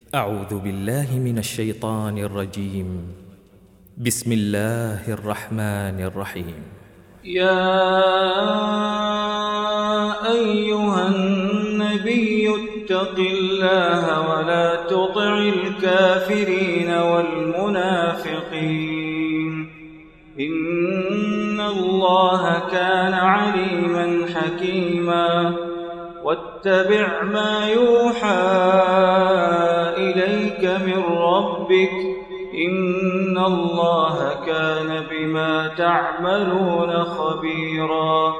أعوذ بالله من الشيطان الرجيم. بسم الله الرحمن الرحيم. يا أيها النبي اتق الله ولا تطع الكافرين والمنافقين إن الله كان عليما حكيما واتبع ما يوحى إليك من ربك إن الله كان بما تعملون خبيرا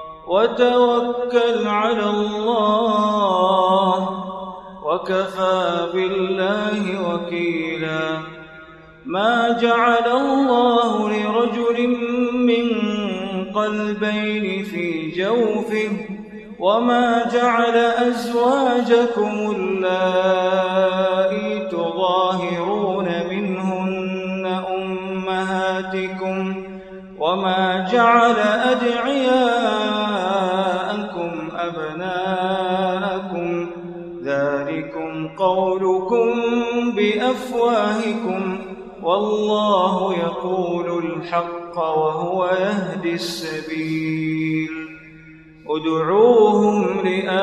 وتوكل على الله وكفى بالله وكيلا ما جعل الله لرجل من قلبين في جوفه وما جعل أزواجكم اللائي تظاهرون منهن أمهاتكم وما جعل أدعياءكم أبناءكم ذلكم قولكم بأفواهكم والله يقول الحق وهو يهدي السبيل ادعوهم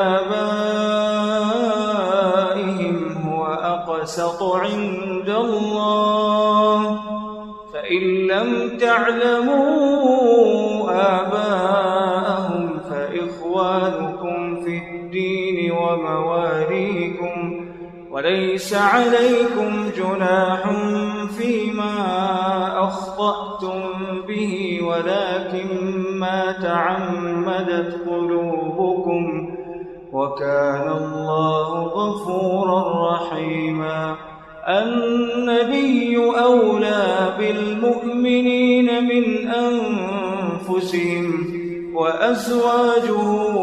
لآبائهم هو أقسط عند الله فإن لم تعلموا آباءهم فإخوانكم في الدين ومواليكم وليس عليكم جناح فيما أخطأتم به ولكن ما تعمدت قلوبكم وكان الله غفورا رحيما النبي أولى بالمؤمنين من أنفسهم وأزواجه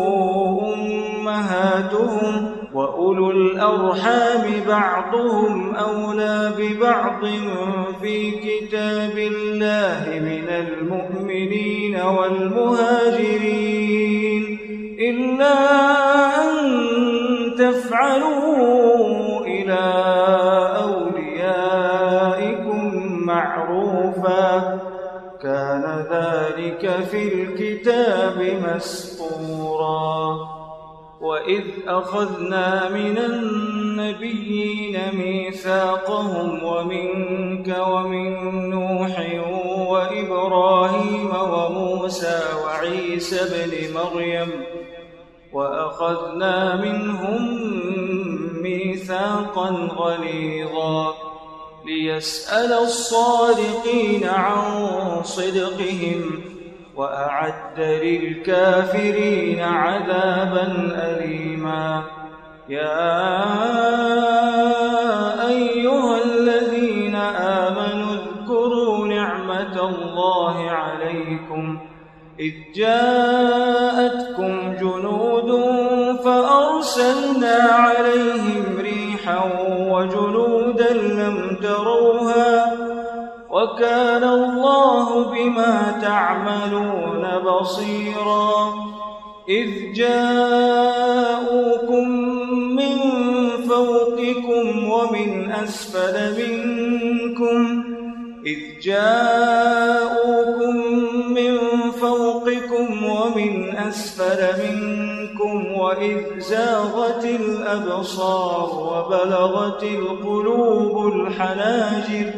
أمهاتهم وأولو الأرحام بعضهم أولى ببعض في كتاب الله من المؤمنين والمهاجرين إلا أن تفعلوا إلى أوليائكم معروفا كان ذلك في الكتاب مسطورا وإذ أخذنا من النبيين ميثاقهم ومنك ومن نوح وإبراهيم وموسى وعيسى ابن مريم وأخذنا منهم ميثاقا غليظا ليسأل الصادقين عن صدقهم وأعد للكافرين عذابا أليما يا أيها الذين آمنوا اذكروا نعمة الله عليكم إذ جاءتكم جنود فأرسلنا عليهم ريحا وجنودا لم تروها وكان الله بما تعملون بصيرا إذ جاءوكم من فوقكم ومن أسفل منكم وإذ زاغت الأبصار وبلغت القلوب الحناجر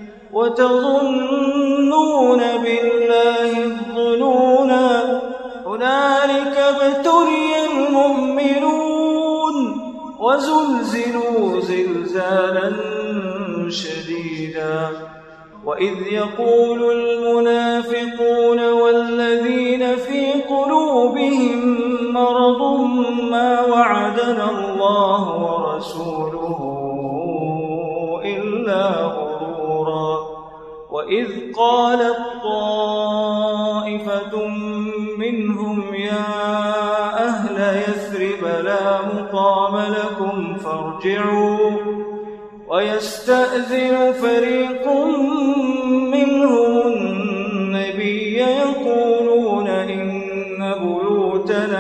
وتظنون بالله الظنونا هنالك ابتلي المؤمنون وزلزلوا زلزالا شديدا وإذ يقول المنافقون والذين في قلوبهم مرض ما وعدنا الله ورسوله إلا غرورا وإذ قالت طائفة منهم يا أهل يثرب لا مقام لكم فارجعوا ويستأذن فريق منهم النبي يقولون إن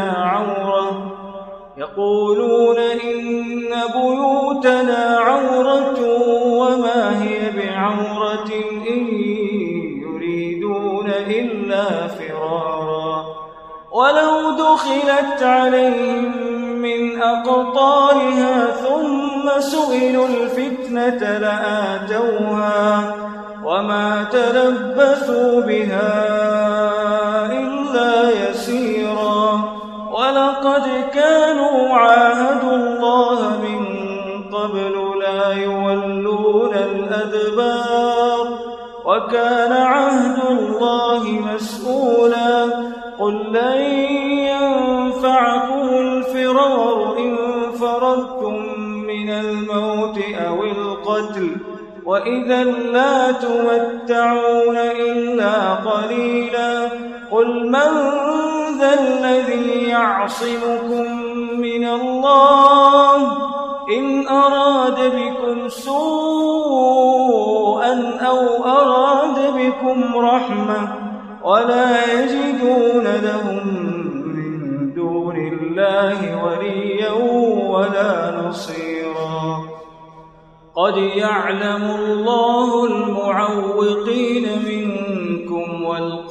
بيوتنا عورة ولت عليهم من أقطارها ثم سئلوا الفتنة لآتوها وما تلبثوا بها إلا يسيرا ولقد كانوا عاهدوا الله من قبل لا يولون الأدبار وكان عهد الله مسؤولا قل لن ينفعكم الفرار إن فررتم من الموت أو القتل وإذا لا تمتعون إلا قليلا قل من ذا الذي يعصمكم من الله إن أراد بكم سوءا أو أراد بكم رحمة ولا يجدون لهم من دون الله وليا ولا نصيرا قد يعلم الله المعوقين منكم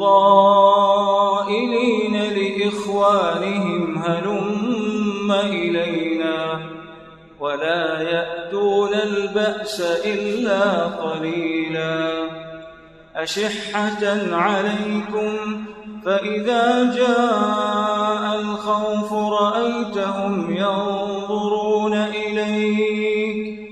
والقائلين لإخوانهم هلم إلينا ولا يأتون البأس إلا قليلا أشحة عليكم فإذا جاء الخوف رأيتهم ينظرون إليك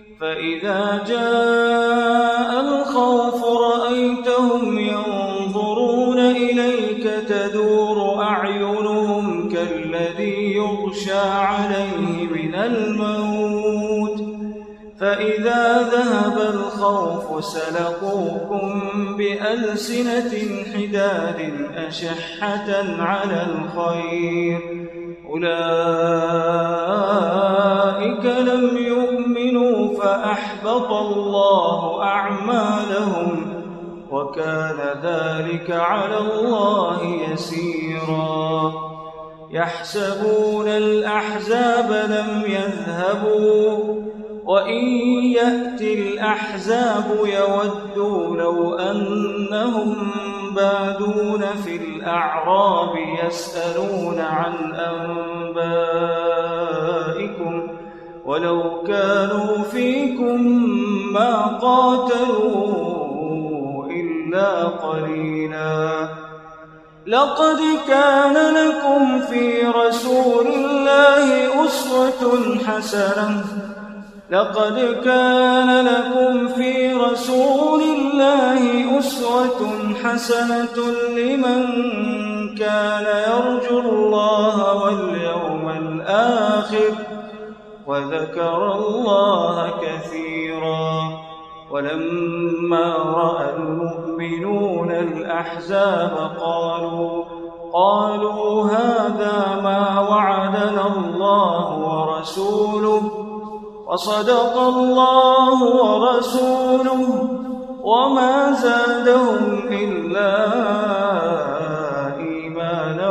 تدور أعينهم كالذي يغشى عليه من الموت فإذا ذهب الخوف سلقوكم بألسنة حداد أشحة على الخير أولئك لم يؤمنوا فأحبط الله أعمالهم وكان ذلك على الله يسيرا يحسبون الأحزاب لم يذهبوا وإن يأتي الأحزاب يودوا لو أنهم بادون في الأعراب يسألون عن أنبائكم ولو كانوا فيكم ما قاتلوا إلا قليلا لقد كان لكم في رسول الله أسوة حسنة لمن كان يرجو الله واليوم الآخر وذكر الله كثيرا ولما رأى المؤمنون الأحزاب قالوا هذا ما وعدنا الله ورسوله وصدق الله ورسوله وما زادهم إلا إيمانا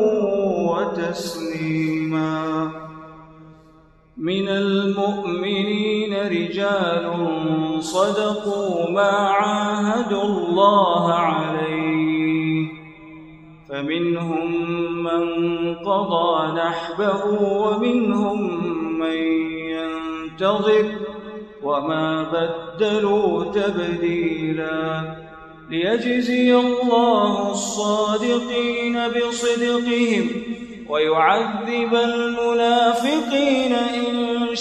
وتسليما من المؤمنين رجال صدقوا ما عاهدوا الله عليه فمنهم من قضى نحبه ومنهم من ينتظر وما بدلوا تبديلا ليجزي الله الصادقين بصدقهم ويعذب المنافقين إن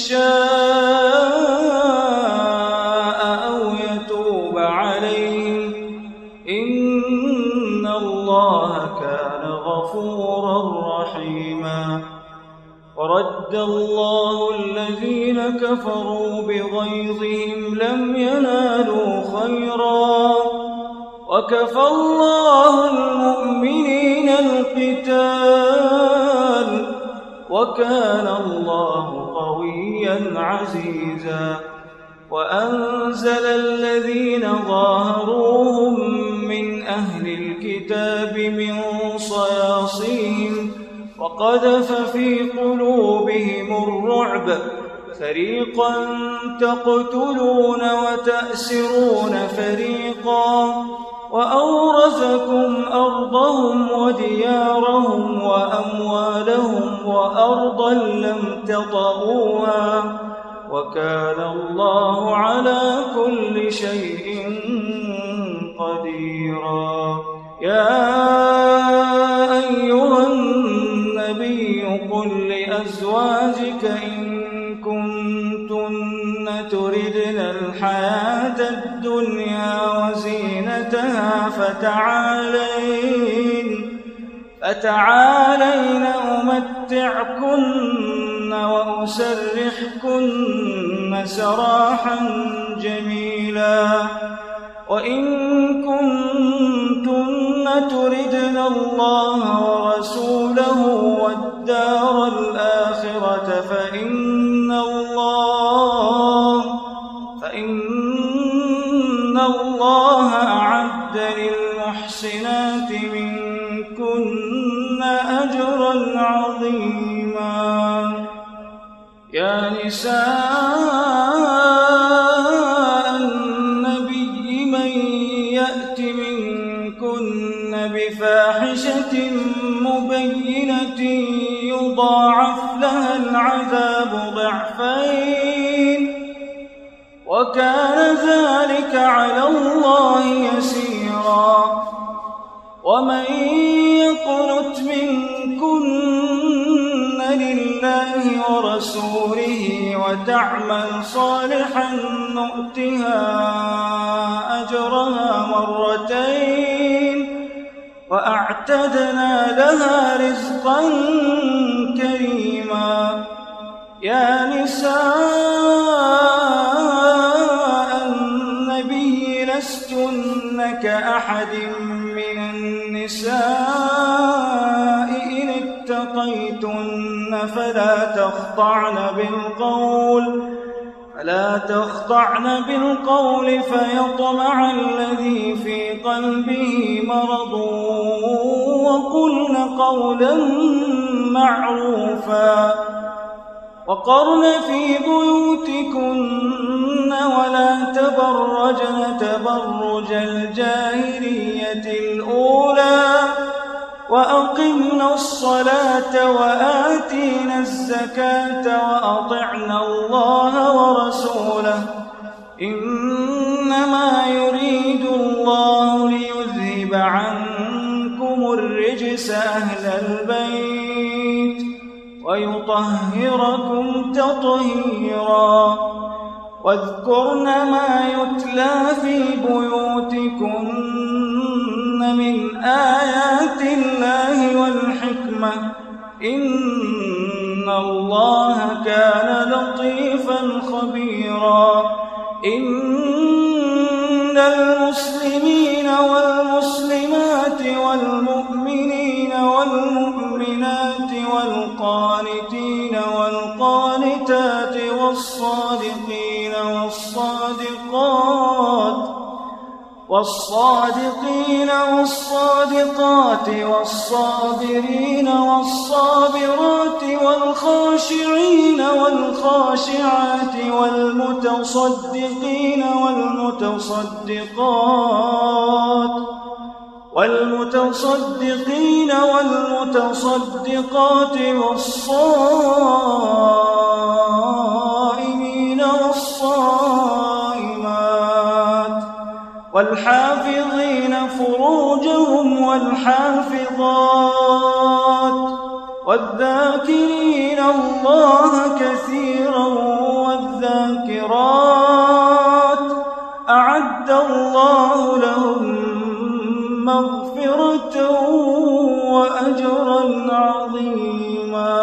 شاء أو يتوب عليهم إن الله كان غفورا رحيما ورد الله الذين كفروا بغيظهم لم ينالوا خيرا وكفى الله المؤمنين القتال وكان الله قويا عزيزا وأنزل الذين ظاهروهم من أهل الكتاب من صياصيهم وقذف في قلوبهم الرعب فريقا تقتلون وتأسرون فريقا وأورثكم أرضهم وديارهم وأموالهم وأرضا لم تطئوها وكان الله على كل شيء قديرا. يا أيها النبي قل لأزواجك إن كنتن تردن الحياة الدنيا وزينتها فتعالين أمتعكن وأسرحكن سراحا جميلا. وإن كنتن تردن الله ورسوله والدار الآخرة فإن الله أعد للمحسنات منكن أجرا عظيما. يا نساء النبي من يأت منكن بفاحشة مبينة يضاعف لها العذاب ضعفين وكان ذلك على الله يسيرا. ومن يقنت منكن لله ورسوله وتعمل صالحا نؤتها أجرها مرتين وأعتدنا لها رزقا كريما. يا نساء النبي لستن كأحد من النساء إن اتقيتن فلا تخضعن بالقول فيطمع الذي في قلبه مرض وقلن قولا معروفا. وقرن في بيوتكن ولا تبرجن تبرج الجاهلية الأولى وأقمنا الصلاة وآتينا الزكاة وأطعنا الله ورسوله إنما يريد الله ليذهب عنكم الرجس أهل البيت ويطهركم تطهيرا. واذكرن ما يتلى في بيوتكن من آيات الله والحكمة إن الله كان لطيفا خبيرا. إن المسلمين والمسلمات والمؤمنين والمؤمنات والقانتين والقانتات والصادقين والصادقات والصابرين والصابرات والخاشعين والخاشعات والمتصدقين والمتصدقات والصائمين والصائمات والحافظين فروجهم والحافظات والذاكرين الله كثيرا والذاكرات أعد الله لهم مغفرة وأجرا عظيما.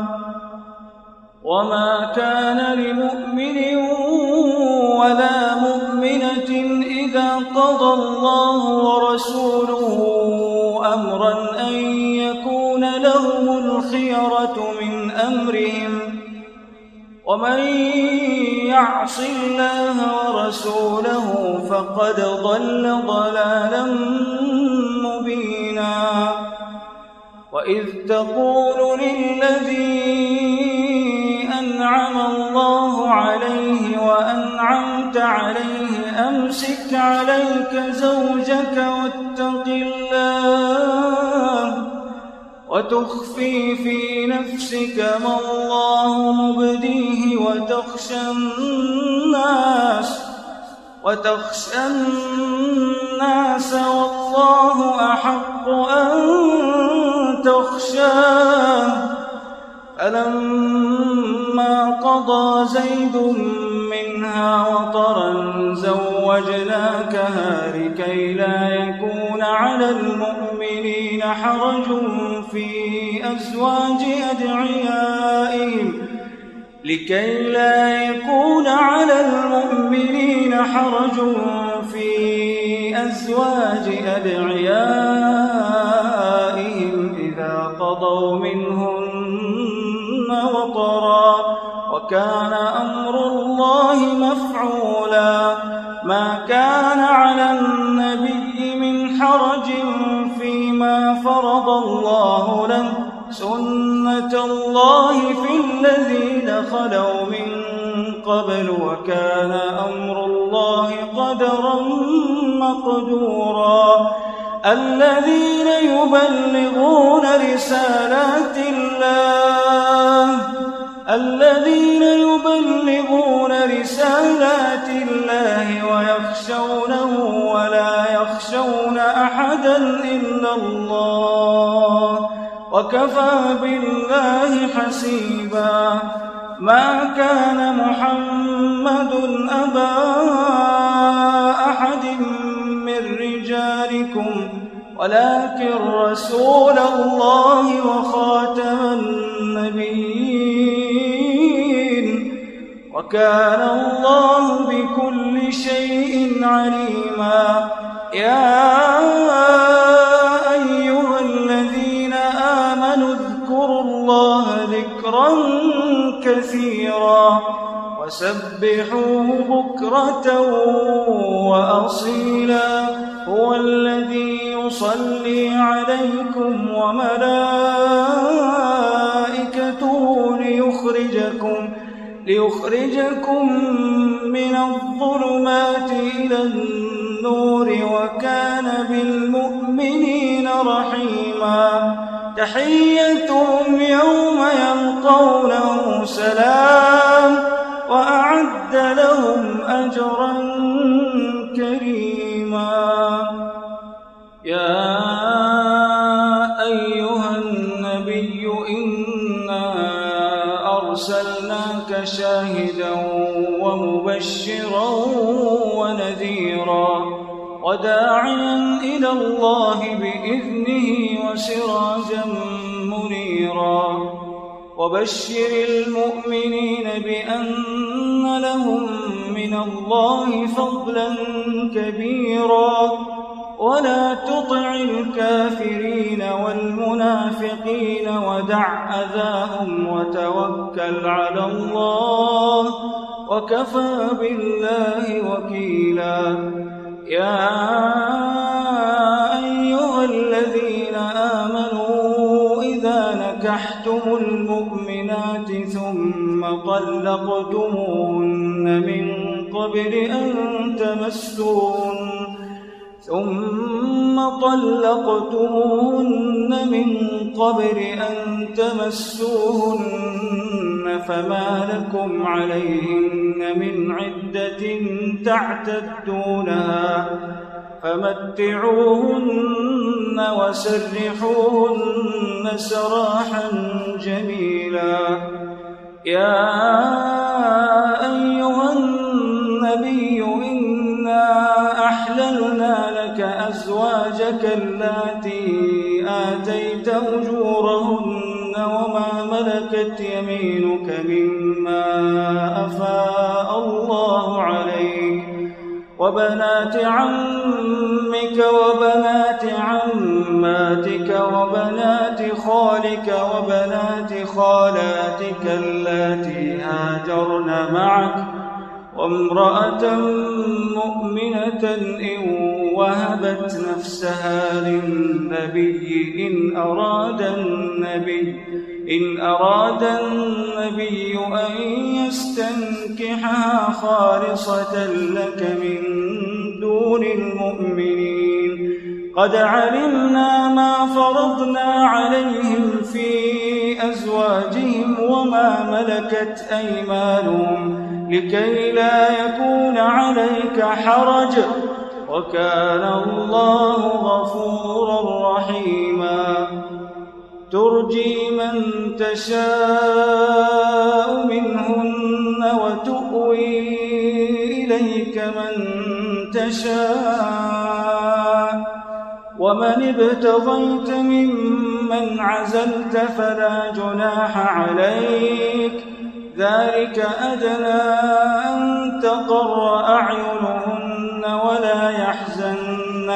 وما كان لمؤمن ولا مؤمنة إذا قضى الله ورسوله أمرا أن يكون لهم الخيرة من أمرهم ومن يعص الله ورسوله فقد ضل ضلالا مبينا. وإذ تقول للذي أنعم الله عليه وأنعمت عليه أمسك عليك زوجك واتق الله وتخفي في نفسك ما الله مبديه وتخشى الناس والله أحق أن تخشاه. فلما قضى زيد منها وطرا زوجناكها لكي لا يكون على المؤمنين حرج في أزواج أدعيائهم إذا قضوا منهن وطرا وكان أمر الله مفعولا. ما كان على النبي من حرج فيما فرض الله له سنة الله في الذين خلوا من قبل وكان أمر الله قدرا مقدورا. الذين يبلغون رسالات الله ويخشونه ولا يخشون أحدا إلا الله وكفى بالله حسيبا. ما كان محمد أبا أحد من رجالكم ولكن رسول الله وخاتم النبيين وكان الله بكل شيء عليما. يا أيها الذين آمنوا اذكروا الله ذكرا كثيرا وسبحوه بكرة وأصيلا. هو الذي يصلي عليكم وملائكته ليخرجكم من الظلمات إلى النور وكان بالمؤمنين رحيما. تحيتهم يوم يلقونه سلام وأعد لهم أجرا كريما. يا أيها النبي إنا أرسلناك شاهدا ومبشرا ونذيرا وداعيا إلى الله بإذنه وسراجا منيرا. وبشر المؤمنين بأن لهم من الله فضلا كبيرا ولا تطع الكافرين والمنافقين ودع أذاهم وتوكل على الله وكفى بالله وكيلا. يا أيها الذين آمنوا إذا نكحتم المؤمنات ثم طلقتموهن من قبل أن تمسوهن فما لكم عليهن من عدة تعتدونها فمتعوهن وسرحوهن سراحا جميلا. يا أيها النبي إنا أحللنا لك أزواجك اللاتي آتيت أجورهن وما ملكت يمينك مما أفاء الله عليك وبنات عمك وبنات عماتك وبنات خالك وبنات خالاتك اللاتي هاجرن معك وامرأة مؤمنة إن وهبت نفسها للنبي إن أراد النبي أن يستنكحها خالصة لك من دون المؤمنين. قد علمنا ما فرضنا عليهم في أزواجهم وما ملكت أيمانهم لكي لا يكون عليك حرج، وكان الله غفورا رحيما. ترجي من تشاء منهن وتؤوي إليك من تشاء، ومن ابتغيت ممن عزلت فلا جناح عليك، ذلك أدنى أن تقر أعينهن ولا يحزن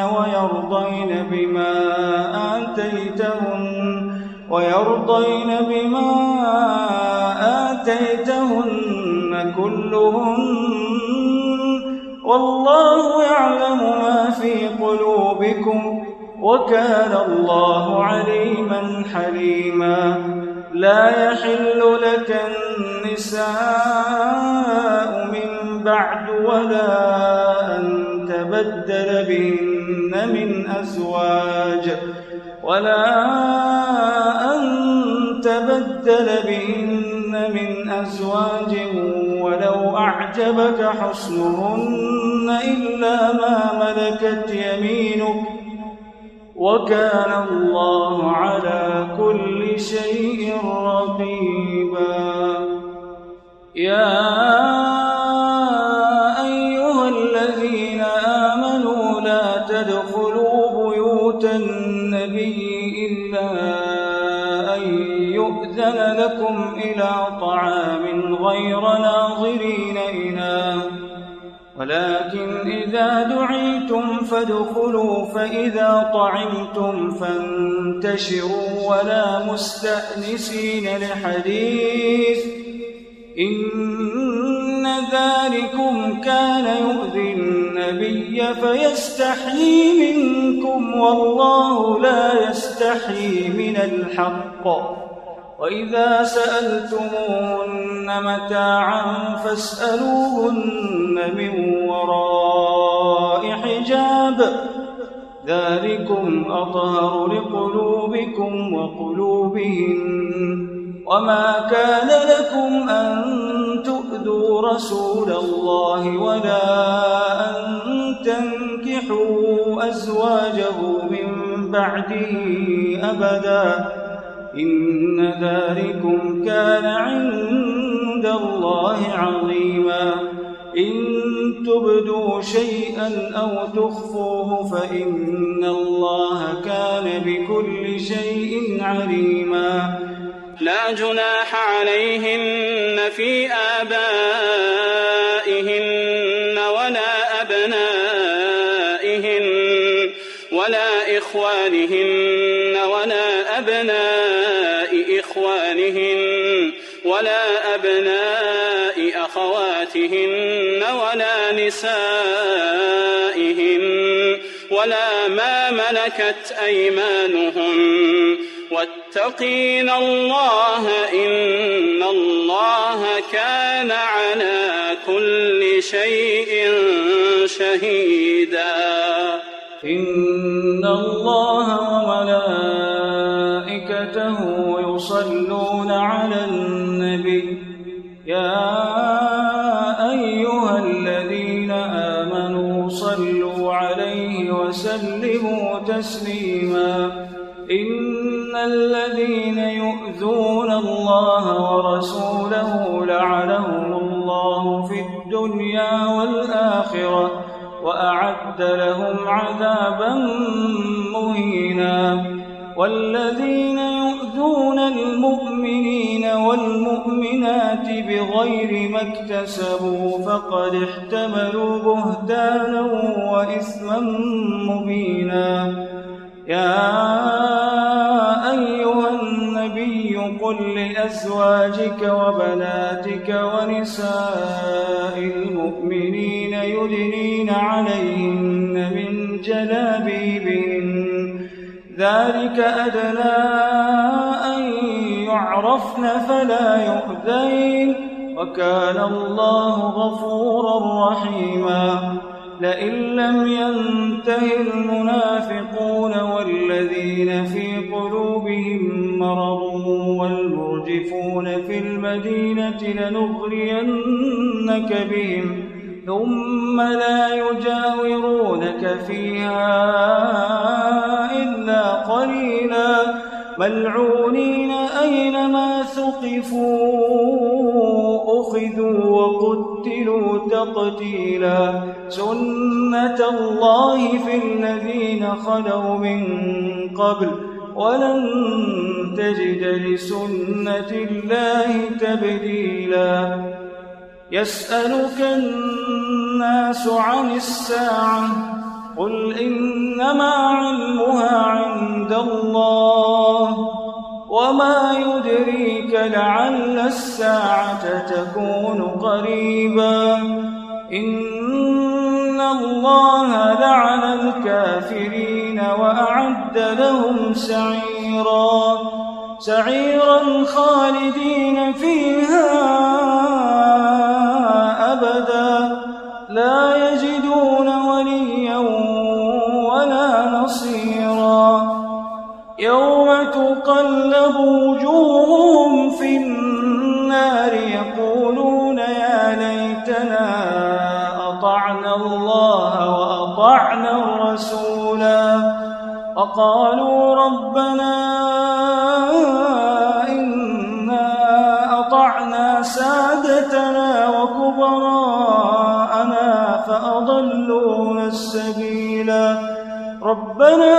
ويرضين بما آتيتهن كلهن، والله يعلم ما في قلوبكم، وكان الله عليما حليما. لا يحل لك النساء من بعد ولا أن تبدل بهن من أزواج ولو أعجبك حسنهن إلا ما ملكت يمينك، وكان الله على كل شيء رقيبا. يا أيها الذين آمنوا لا تدخلوا بيوت النبي إلا أن يؤذن لكم إلى طعام غير ناظرين إناه، ولكن إذا دعيتم فادخلوا، فإذا طعمتم فانتشروا ولا مستأنسين لحديث، إن ذلكم كان يؤذي النبي فيستحيي منكم، والله لا يستحيي من الحق. وإذا سألتموهن متاعا فاسألوهن من وراء حجاب، ذلكم أطهر لقلوبكم وقلوبهن. وما كان لكم أن تؤذوا رسول الله ولا أن تنكحوا أزواجه من بعده أبدا، إن ذلكم كان عند الله عظيما. إن تبدوا شيئا أو تخفوه فإن الله كان بكل شيء عليما. لا جناح عليهن في آبائهن ولا أبنائهن ولا إخوانهن ولا أبناء إخوانهن ولا أبناء أخواتهن ولا نسائهن ولا ما ملكت أيمانهن، واتقين الله إن الله كان على كل شيء شهيدا. إن الله وملائكته يصلون على النبي، يا أيها الذين آمنوا صلوا عليه وسلموا تسليما. إن الذين يؤذون الله ورسوله لعنهم الله في الدنيا والآخرة وأعد لهم عذابا مهينا. والذين يؤذون المؤمنين والمؤمنات بغير ما اكتسبوا فقد احتملوا بهتانا وإثما مبينا. يا أيها النبي قل لأزواجك وبناتك ونساء المؤمنين يدنين عليهن من جلابيبهن، ذلك أدنى أن يعرفن فلا يؤذين وكان الله غفورا رحيما. لئن لم ينته المنافقون والذين في قلوبهم مرض والمرجفون في المدينة لنغرينك بهم ثم لا يجاورونك فيها إلا قليلا ملعونين أينما ثقفوا أخذوا وقتلوا تقتيلا. سنة الله في الذين خلوا من قبل ولن تجد لسنة الله تبديلا. يسألك الناس عن الساعة قل إنما علمها عند الله وما يدريك لعل الساعة تكون قريبا. إن الله لعن الكافرين وأعد لهم سعيرا خالدين فيها أبدا لا يجدون وليا ولا نصيرا. يوم تقلب وجوههم في النار يقولون يا ليتنا أطعنا الله وأطعنا الرسولا وقالوا ربنا إنا أطعنا سادتنا وكبراءنا فأضلونا السبيلا. ربنا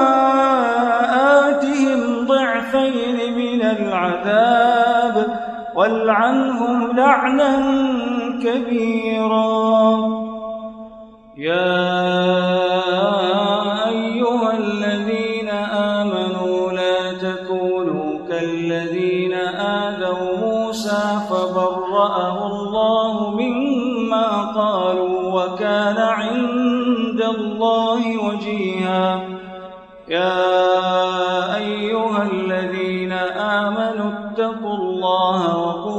آتهم ضعفين من العذاب والعنهم لعنا كبيرا. يا أيها الذين آمنوا لا تكونوا كالذين آذوا موسى فبرأه الله مما قالوا وكان عند الله وجيها. يا أيها الذين آمنوا اتقوا الله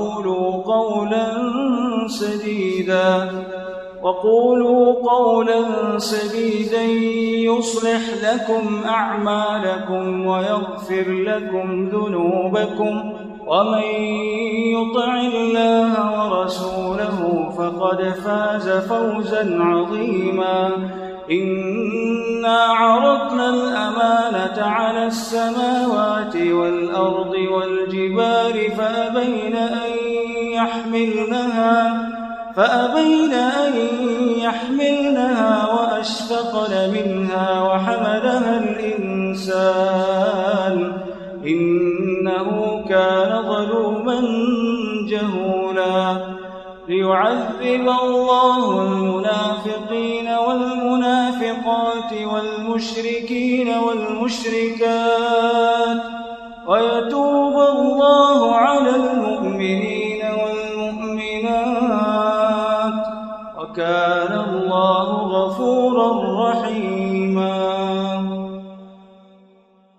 وقولوا قولا سديدا يصلح لكم أعمالكم ويغفر لكم ذنوبكم ومن يطع الله ورسوله فقد فاز فوزا عظيما. إنا عرضنا الأمانة على السماوات والأرض والجبال فأبين أن يحملنها وأشفقن منها وحملها الإنسان إنه كان ظلوما جهولا. ليعذب الله المنافقين والمنافقات والمشركين والمشركات ويتوب الله على المؤمنين